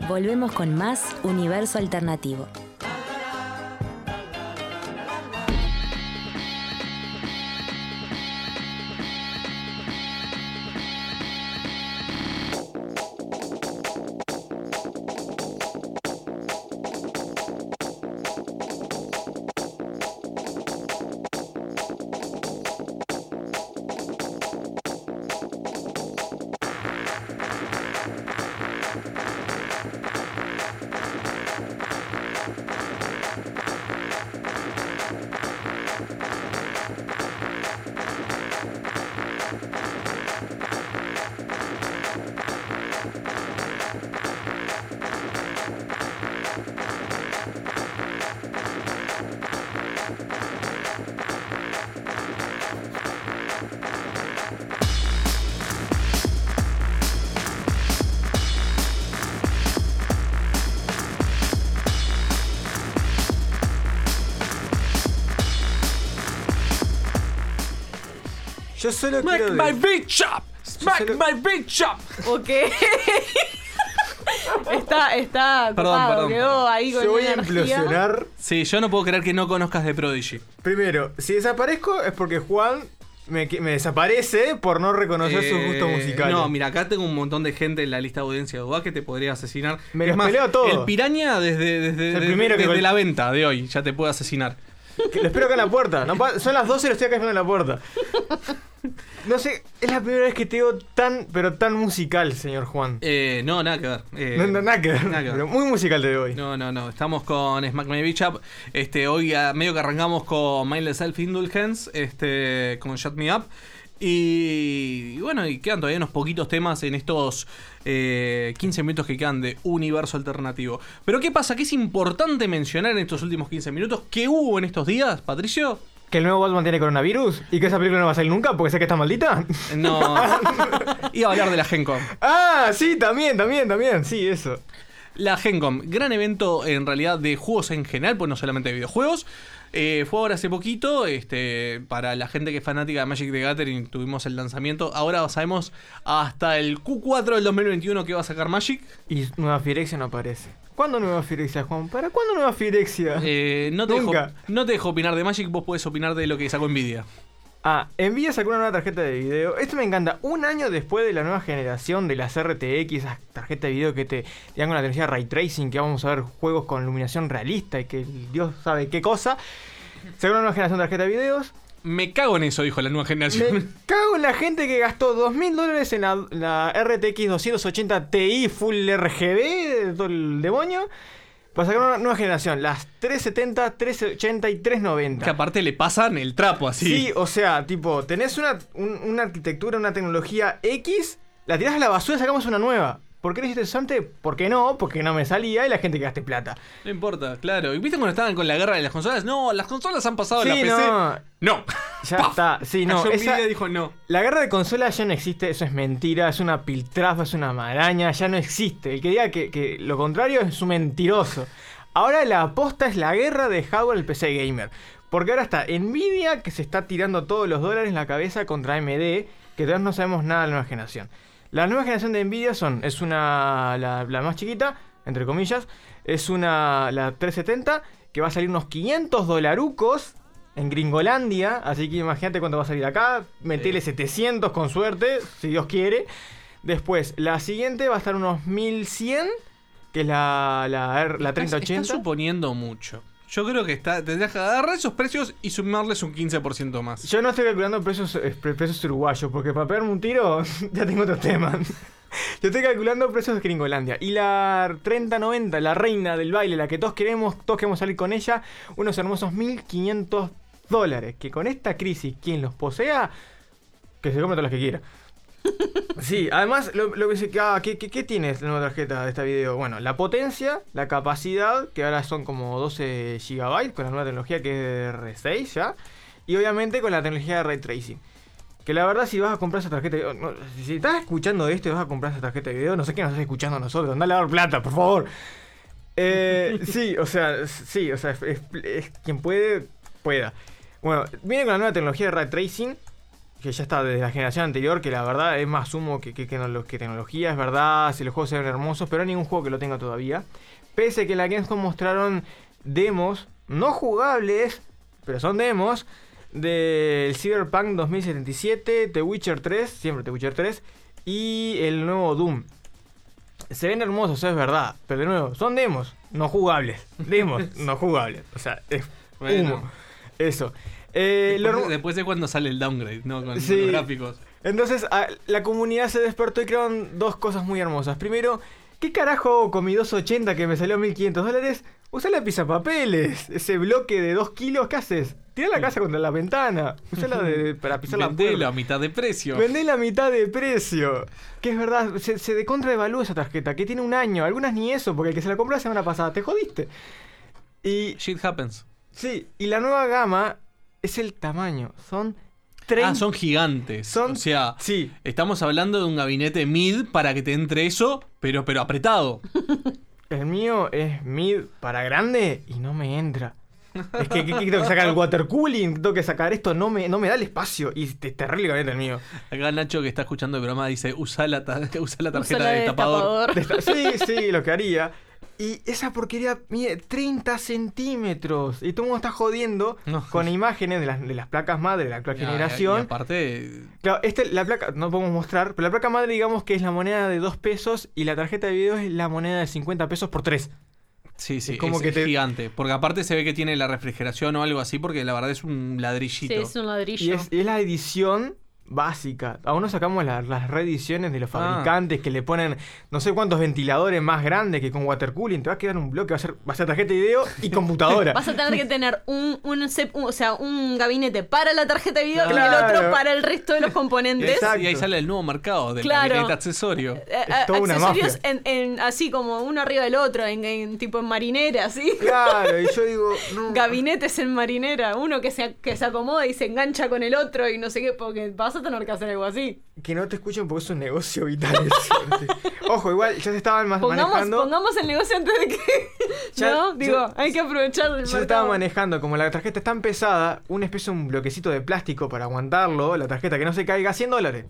Volvemos con más Universo Alternativo. Yo solo Smack quiero my bitch up. Smack my bitch up. Ok. Está Perdón, copado, quedó ahí con Yo voy una a energía. implosionar. Sí, yo no puedo creer que no conozcas de Prodigy. Primero, si desaparezco es porque Juan me desaparece por no reconocer sus gustos musicales. No, mira, acá tengo un montón de gente en la lista de audiencia de UBA que te podría asesinar. Me Es los más, peleo todo. el piraña desde primero que la venta de hoy ya te puede asesinar. Lo espero acá en la puerta. No, son las 12 y lo estoy acá esperando en la puerta. No sé, es la primera vez que te veo pero tan musical, señor Juan. No, nada que ver. Nada que ver, nada que ver. pero muy musical te veo hoy. No. Estamos con Smack My Bitch Up. Hoy medio que arrancamos con Mindless Self Indulgence, con Shut Me Up. Y bueno, y quedan todavía unos poquitos temas en estos 15 minutos que quedan de Universo Alternativo. Pero ¿qué pasa? ¿Qué es importante mencionar en estos últimos 15 minutos? ¿Qué hubo en estos días, Patricio? ¿Que el nuevo Batman tiene coronavirus? ¿Y que esa película no va a salir nunca porque sé que está maldita? No. Iba a hablar de la Gencom. Ah, sí, también. Sí, eso. La Gencom, gran evento en realidad de juegos en general, pues no solamente de videojuegos. Fue ahora hace poquito, para la gente que es fanática de Magic the Gathering, tuvimos el lanzamiento. Ahora sabemos hasta el Q4 del 2021 que va a sacar Magic. Y Nueva Firexia no aparece. ¿Cuándo Nueva Firexia, Juan? ¿Para cuándo Nueva Firexia? No te dejo opinar de Magic, vos podés opinar de lo que sacó Nvidia. Ah, Nvidia sacó una nueva tarjeta de video. Esto me encanta. Un año después de la nueva generación de las RTX, esas tarjetas de video que te dan con la tecnología Ray Tracing, que vamos a ver juegos con iluminación realista y que Dios sabe qué cosa. Sacó una nueva generación de tarjeta de videos. Me cago en eso, dijo la nueva generación. Me cago en la gente que gastó $2.000 en la RTX 280 Ti Full RGB, todo el demonio. Para sacar una nueva generación, las 370, 380 y 390. Que aparte le pasan el trapo así. Sí, o sea, tipo, tenés una arquitectura, una tecnología X, la tirás a la basura y sacamos una nueva. ¿Por qué no hiciste eso antes? ¿Por qué no? Porque no me salía y la gente que gasté plata. No importa, claro. ¿Y viste cuando estaban con la guerra de las consolas? No, las consolas han pasado a la Sí, PC. no. Ya está. Sí, no. Nvidia dijo no. La guerra de consolas ya no existe, eso es mentira, es una piltrafa, es una maraña, ya no existe. El que diga que lo contrario es un mentiroso. Ahora la aposta es la guerra de hardware del PC gamer. Porque ahora está Nvidia que se está tirando todos los dólares en la cabeza contra AMD, que todavía no sabemos nada de la nueva generación. La nueva generación de Nvidia es la más chiquita, entre comillas, es la 370, que va a salir unos $500 en Gringolandia, así que imagínate cuánto va a salir acá, metele 700 con suerte, si Dios quiere. Después, la siguiente va a estar unos 1100, que es la 3080. Estás suponiendo mucho. Yo creo que tendrías que agarrar esos precios y sumarles un 15% más. Yo no estoy calculando precios uruguayos, porque para pegarme un tiro ya tengo otros temas. Yo estoy calculando precios de Gringolandia. Y la 3090, la reina del baile, la que todos queremos salir con ella, unos hermosos $1.500. Que con esta crisis, quien los posea, que se come todas las que quiera. Sí, además, lo que dice, ¿qué tienes la nueva tarjeta de esta video? Bueno, la potencia, la capacidad, que ahora son como 12 GB con la nueva tecnología que es R6 ya. Y obviamente con la tecnología de Ray Tracing. Que la verdad, si vas a comprar esa tarjeta de video, si estás escuchando esto y vas a comprar esa tarjeta de video, no sé qué nos estás escuchando a nosotros, andale a dar plata, por favor. Sí, o sea, es quien pueda. Bueno, viene con la nueva tecnología de Ray Tracing, que ya está desde la generación anterior, que la verdad es más humo que tecnología, es verdad, si los juegos se ven hermosos, pero no hay ningún juego que lo tenga todavía. Pese a que en la Gamescom mostraron demos, no jugables, pero son demos, del Cyberpunk 2077, The Witcher 3, siempre The Witcher 3, y el nuevo Doom. Se ven hermosos, es verdad, pero de nuevo, son demos, no jugables. Demos, no jugables. O sea, es humo. Eso. Después de cuando sale el downgrade, ¿no? Con Sí. los gráficos. Entonces, la comunidad se despertó y crearon dos cosas muy hermosas. Primero, ¿qué carajo hago con mi 280 que me salió $1.500? Usa la pisapapeles, ese bloque de 2 kilos, ¿qué haces? Tira la casa contra la ventana, usala para pisar la Vendelo puerta. a mitad de precio. Vendé la mitad de precio. Que es verdad, se de contraevalúa esa tarjeta, que tiene un año, algunas ni eso, porque el que se la compró la semana pasada, te jodiste. Y Shit happens. sí, y la nueva gama es el tamaño, son 30. Son gigantes. O sea, sí. estamos hablando de un gabinete mid para que te entre eso, pero apretado. El mío es mid para grande y no me entra. Es que tengo que sacar el water cooling, tengo que sacar esto, no me da el espacio. Y es terrible gabinete el mío. Acá Nacho, que está escuchando el programa, dice, usa la tarjeta Usa la de destapador. Sí, lo que haría. Y esa porquería mide 30 centímetros. Y todo el mundo está jodiendo No. con imágenes de las placas madre de la actual Y generación. aparte, Claro, la placa, no podemos mostrar, pero la placa madre digamos que es la moneda de 2 pesos y la tarjeta de video es la moneda de 50 pesos por 3. sí, Es como que es te- gigante. Porque aparte se ve que tiene la refrigeración o algo así, porque la verdad es un Sí, ladrillito. es un ladrillo. Y es la edición básica. Aún no sacamos las reediciones de los fabricantes que le ponen no sé cuántos ventiladores más grandes que con water cooling. Te va a quedar un bloque, va a ser tarjeta de video y computadora. Vas a tener que tener un gabinete para la tarjeta de video y el Claro. otro para el resto de los componentes. Exacto. Y ahí sale el nuevo mercado del Claro. gabinete accesorio. Es toda una Accesorios mafia. así como uno arriba del otro, tipo en marinera, así. Claro, y yo digo, no. Gabinetes en marinera, uno que se acomoda y se engancha con el otro y no sé qué, porque vas a tener que hacer algo así. Que no te escuchen porque es un negocio vital. eso. Ojo, igual ya se estaban manejando. Pongamos el negocio antes de que. Ya- ¿No? Digo, ya- hay que aprovechar el Ya se estaba mercado. manejando, como la tarjeta es tan pesada, una especie de un bloquecito de plástico para aguantarlo, la tarjeta que no se caiga, $100.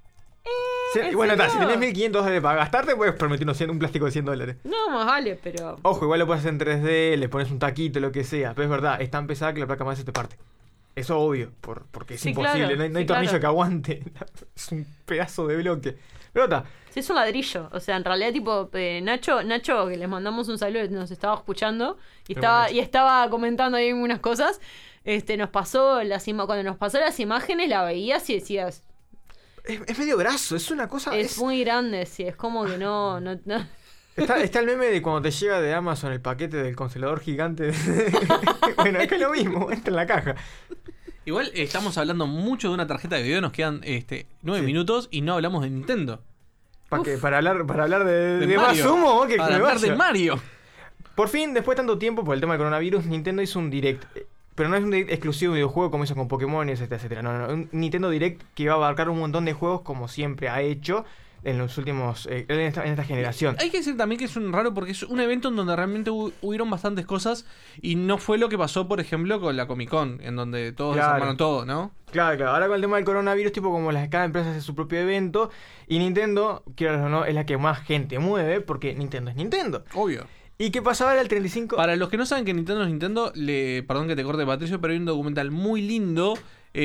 ¿en Bueno, serio? si tenés $1.500 para gastarte, puedes permitir un plástico de $100. No, más vale, pero. Ojo, igual lo puedes hacer en 3D, le pones un taquito, lo que sea. Pero es verdad, es tan pesada que la placa más se te parte. Eso obvio, porque es Sí, imposible, claro, no hay sí, tornillo claro. que aguante. Es un pedazo de bloque. Pero está. Sí, es un ladrillo. O sea, en realidad, tipo, Nacho, que les mandamos un saludo, nos estaba escuchando y estaba comentando ahí unas cosas. Nos pasó cuando nos pasó las imágenes, la veías y decías, Es medio graso, es una cosa. es muy grande, sí, es como que no. Está el meme de cuando te llega de Amazon el paquete del congelador gigante. Bueno, es que es lo mismo, entra en la caja. Igual estamos hablando mucho de una tarjeta de video, nos quedan 9 Sí. minutos y no hablamos de Nintendo. Para hablar de más Mario. humo, que Para me hablar vaya. de Mario. Por fin, después de tanto tiempo, por el tema del coronavirus, Nintendo hizo un Direct. Pero no es un Direct exclusivo de videojuego como hizo con Pokémon y etcétera, etcétera. No. Un Nintendo Direct que va a abarcar un montón de juegos como siempre ha hecho en los últimos... en esta generación. Hay que decir también que es un raro porque es un evento en donde realmente hubieron bastantes cosas y no fue lo que pasó, por ejemplo, con la Comic Con, en donde todos Claro. desarmaron todo, ¿no? Claro. Ahora con el tema del coronavirus, tipo como cada empresa hace su propio evento. Y Nintendo, quiero o no, es la que más gente mueve porque Nintendo es Nintendo. Obvio. ¿Y qué pasaba? Era el 35... Para los que no saben que Nintendo es Nintendo, perdón que te corte, Patricio, pero hay un documental muy lindo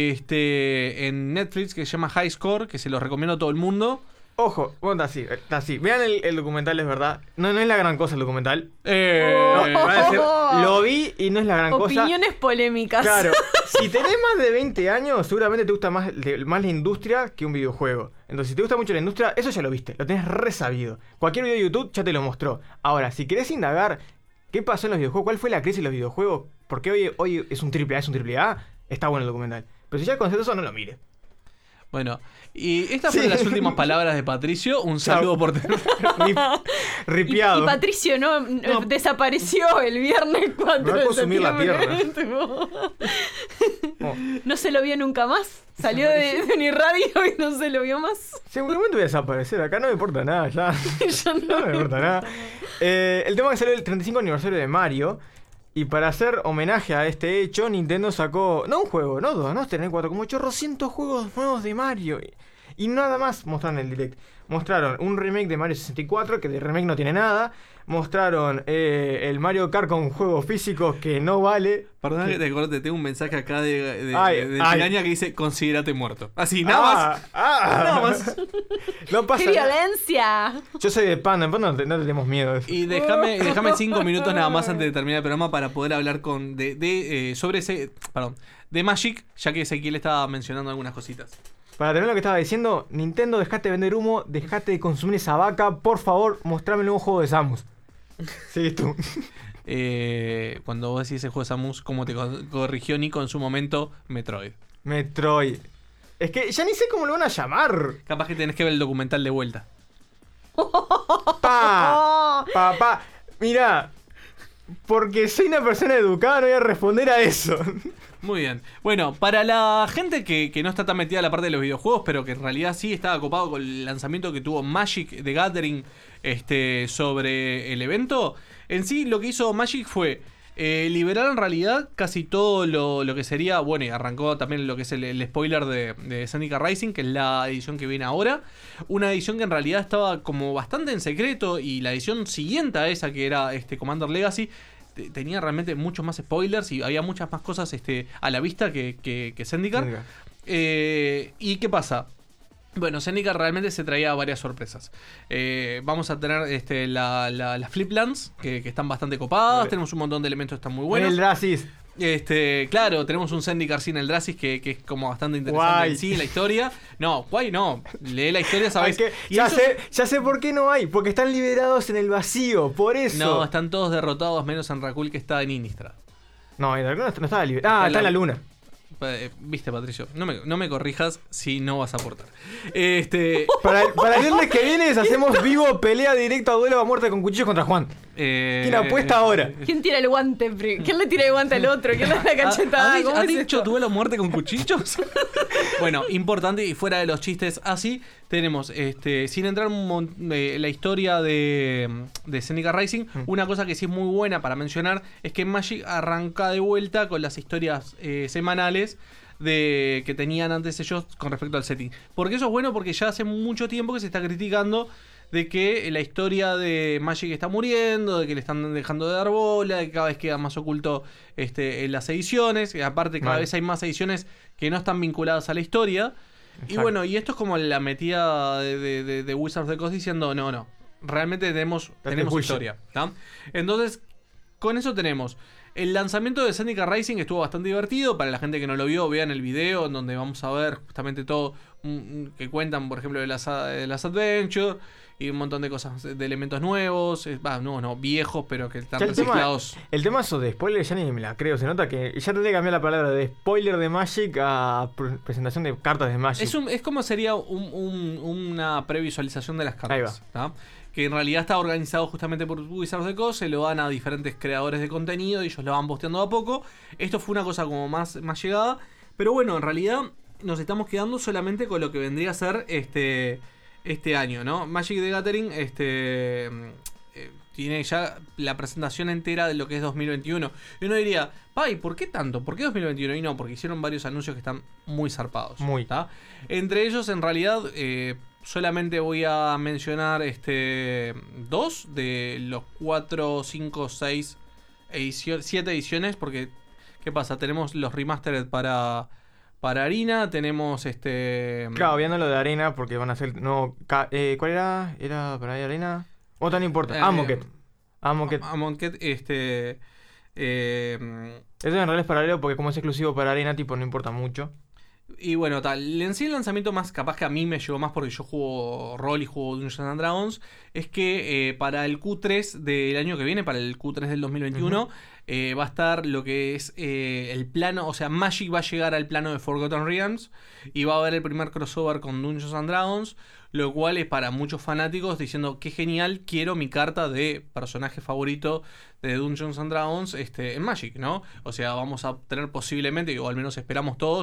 en Netflix que se llama High Score, que se lo recomiendo a todo el mundo. Ojo, bueno, está así. Vean el documental, es verdad. No es la gran cosa el documental. Oh. No, van a decir, lo vi y no es la gran cosa. Opiniones polémicas. Claro, si tenés más de 20 años, seguramente te gusta más la industria que un videojuego. Entonces, si te gusta mucho la industria, eso ya lo viste, lo tenés resabido. Cualquier video de YouTube ya te lo mostró. Ahora, si querés indagar qué pasó en los videojuegos, cuál fue la crisis de los videojuegos, porque hoy es un triple A, está bueno el documental. Pero si ya conoces eso, no lo mires. Bueno, y estas fueron Sí. las últimas palabras de Patricio. Un saludo Chao. por tener... Ripiado. Y Patricio no, desapareció el viernes 4 Me va a de consumir la septiembre. Oh. No se lo vio nunca más. Salió de Uniradio y no se lo vio más. Seguramente voy a desaparecer. Acá no me importa nada, ya. Ya No me importa nada. El tema que salió el 35 aniversario de Mario. Y para hacer homenaje a este hecho, Nintendo sacó, no un juego, no dos, no 4, como 800 juegos nuevos de Mario. Y nada más mostraron en el Direct. Mostraron un remake de Mario 64, que de remake no tiene nada. Mostraron el Mario Kart con juegos físicos que no vale. Perdón que te corte, tengo un mensaje acá de Piraña que dice, considérate muerto. Así, nada más. Nada más. No pasa ¡Qué nada. violencia! Yo soy de Panda, no tenemos miedo. Y déjame 5 minutos nada más antes de terminar el programa para poder hablar sobre de Magic, ya que Ezequiel estaba mencionando algunas cositas. Para terminar lo que estaba diciendo, Nintendo, dejate de vender humo, dejate de consumir esa vaca, por favor, mostrame el nuevo juego de Samus. Sí, tú. Cuando vos decís ese juego de Samus, como te corrigió Nico en su momento, Metroid. Es que ya ni sé cómo lo van a llamar. Capaz que tenés que ver el documental de vuelta. Papá, mirá, porque soy una persona educada no voy a responder a eso. Muy bien. Bueno, para la gente que no está tan metida en la parte de los videojuegos, pero que en realidad sí estaba copado con el lanzamiento que tuvo Magic the Gathering sobre el evento, en sí lo que hizo Magic fue liberar en realidad casi todo lo que sería, bueno, y arrancó también lo que es el spoiler de Zendikar Rising, que es la edición que viene ahora. Una edición que en realidad estaba como bastante en secreto, y la edición siguiente a esa, que era Commander Legacy, tenía realmente muchos más spoilers y había muchas más cosas a la vista que Zendikar. ¿Y qué pasa? Bueno, Zendikar realmente se traía varias sorpresas. Vamos a tener las Fliplands, que están bastante copadas. Tenemos un montón de elementos que están muy buenos. El Dracis. Claro, tenemos un Zendikar sin el Dracis que es como bastante interesante en sí, la historia. No, guay no. Lee la historia, ¿sabes? Ya sé por qué no hay. Porque están liberados en el vacío. Por eso. No, están todos derrotados menos Enrakul, que está en Innistrad. No, Enrakul no estaba liberado. Está en la luna. Viste, Patricio, no me corrijas si no vas a aportar. Para el viernes que viene hacemos vivo pelea directa a duelo a muerte con cuchillos contra Juan. ¿Quién apuesta ahora? ¿Quién tira el guante? ¿Quién le tira el guante al otro? ¿Quién le da la cachetada? ¿Has dicho duelo a muerte con cuchillos? Bueno, importante, y fuera de los chistes así, tenemos, sin entrar en la historia de Zendikar Rising, una cosa que sí es muy buena para mencionar es que Magic arranca de vuelta con las historias semanales que tenían antes ellos con respecto al setting. ¿Por qué eso es bueno? Porque ya hace mucho tiempo que se está criticando de que la historia de Magic está muriendo, de que le están dejando de dar bola, de que cada vez queda más oculto en las ediciones, y aparte cada vez hay más ediciones que no están vinculadas a la historia. Exacto. Y bueno, y esto es como la metida de Wizards of the Coast diciendo, no, realmente tenemos historia, ¿tá? Entonces, con eso tenemos el lanzamiento de Zendikar Rising, estuvo bastante divertido. Para la gente que no lo vio, vean el video en donde vamos a ver justamente todo que cuentan, por ejemplo, de las Adventures y un montón de cosas, de elementos nuevos, viejos, pero que están reciclados. El tema eso de spoiler ya ni me la creo. Se nota que ya tendría que cambiar la palabra de spoiler de Magic a presentación de cartas de Magic. Es como sería una previsualización de las cartas. Ahí va. Que en realidad está organizado justamente por Wizards of the Coast, se lo dan a diferentes creadores de contenido y ellos lo van posteando a poco. Esto fue una cosa como más llegada, pero bueno, en realidad nos estamos quedando solamente con lo que vendría a ser este año, ¿no? Magic the Gathering tiene ya la presentación entera de lo que es 2021. Y uno diría, ¿por qué tanto? ¿Por qué 2021? Y no, porque hicieron varios anuncios que están muy zarpados. ¿Tá? Entre ellos, en realidad, solamente voy a mencionar 2 de los 4, 5, 6, 7 ediciones, porque ¿qué pasa? Tenemos los remastered para Arena, tenemos Claro, viendo lo de Arena, porque van a ser ¿cuál era? ¿Era para Arena? O tan importa. Amonkhet. Eso en realidad es paralelo porque como es exclusivo para Arena, tipo, no importa mucho. Y bueno, en sí el lanzamiento más capaz que a mí me llegó más porque yo juego rol y juego Dungeons and Dragons, es que para el Q3 del año que viene, para el Q3 del 2021, va a estar lo que es el plano, o sea, Magic va a llegar al plano de Forgotten Realms y va a haber el primer crossover con Dungeons and Dragons, lo cual es para muchos fanáticos diciendo qué genial, quiero mi carta de personaje favorito de Dungeons and Dragons en Magic, ¿no? O sea, vamos a tener posiblemente, o al menos esperamos todos,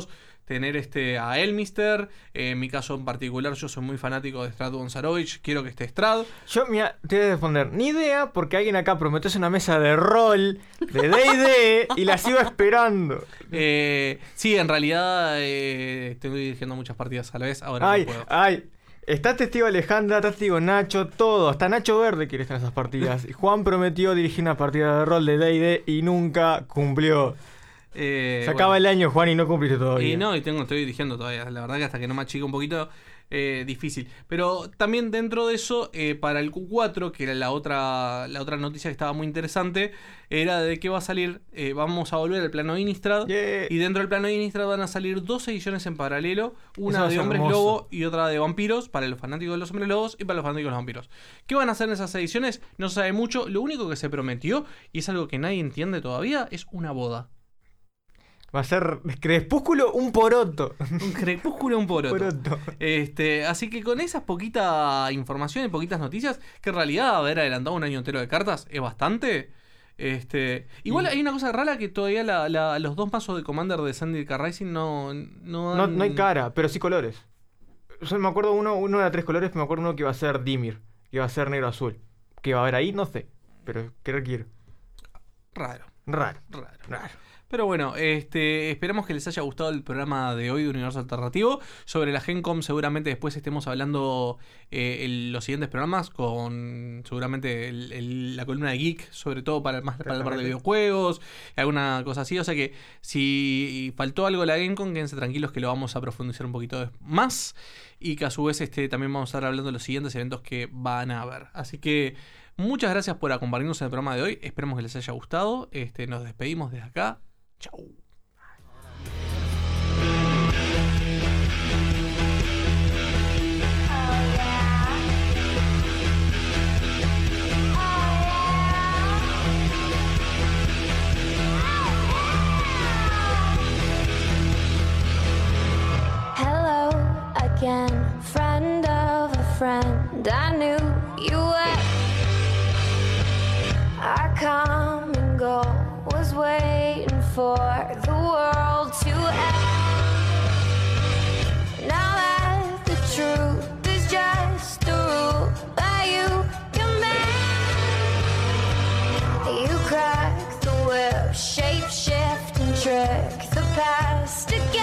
tener a Elmister. En mi caso en particular, yo soy muy fanático de Strad Gonzarovich. Quiero que esté Strad. Yo, mira, te voy a responder, ni idea, porque alguien acá prometió hacer una mesa de rol, de D&D, y la sigo esperando. Sí, en realidad estoy dirigiendo muchas partidas a la vez. Ahora no puedo. Está testigo Alejandra, está testigo Nacho, todo. Hasta Nacho Verde quiere estar en esas partidas. Y Juan prometió dirigir una partida de rol de D&D y nunca cumplió. Se acaba el año, Juan, y no cumpliste todavía. Y estoy dirigiendo todavía. La verdad que hasta que no me achique un poquito, difícil. Pero también dentro de eso, para el Q4, que era la otra noticia que estaba muy interesante, era de que va a salir, vamos a volver al plano Innistrad. Yeah. Y dentro del plano Innistrad van a salir 2 ediciones en paralelo. Una de hombres hermoso. lobo y otra de vampiros, para los fanáticos de los hombres lobos y para los fanáticos de los vampiros. ¿Qué van a hacer en esas ediciones? No se sabe mucho. Lo único que se prometió, y es algo que nadie entiende todavía, es una boda. Va a ser Crepúsculo un poroto. Un crepúsculo, un poroto. Poroto. Así que con esas poquita información y poquitas noticias, que en realidad haber adelantado un año entero de cartas es bastante. Igual hay una cosa rara, que todavía los 2 mazos de Commander de Zendikar Rising no hay cara, pero sí colores. Yo me acuerdo uno era 3 colores, pero me acuerdo uno que iba a ser Dimir, que iba a ser negro-azul. Que va a haber ahí, no sé. Pero creo que quiero. Raro. Pero bueno, esperamos que les haya gustado el programa de hoy de Universo Alternativo. Sobre la Gencom seguramente después estemos hablando los siguientes programas con seguramente la columna de Geek, sobre todo para la parte de videojuegos, alguna cosa así. O sea que si faltó algo de la Gencom, quédense tranquilos que lo vamos a profundizar un poquito más. Y que a su vez también vamos a estar hablando de los siguientes eventos que van a haber. Así que muchas gracias por acompañarnos en el programa de hoy. Esperemos que les haya gustado. Nos despedimos desde acá. Chau. Hello again, friend of a friend. I knew you were. Our common goal was waiting for the world to end. Now that the truth is just a rule that you command, you crack the whip, shape shift and trick the past again.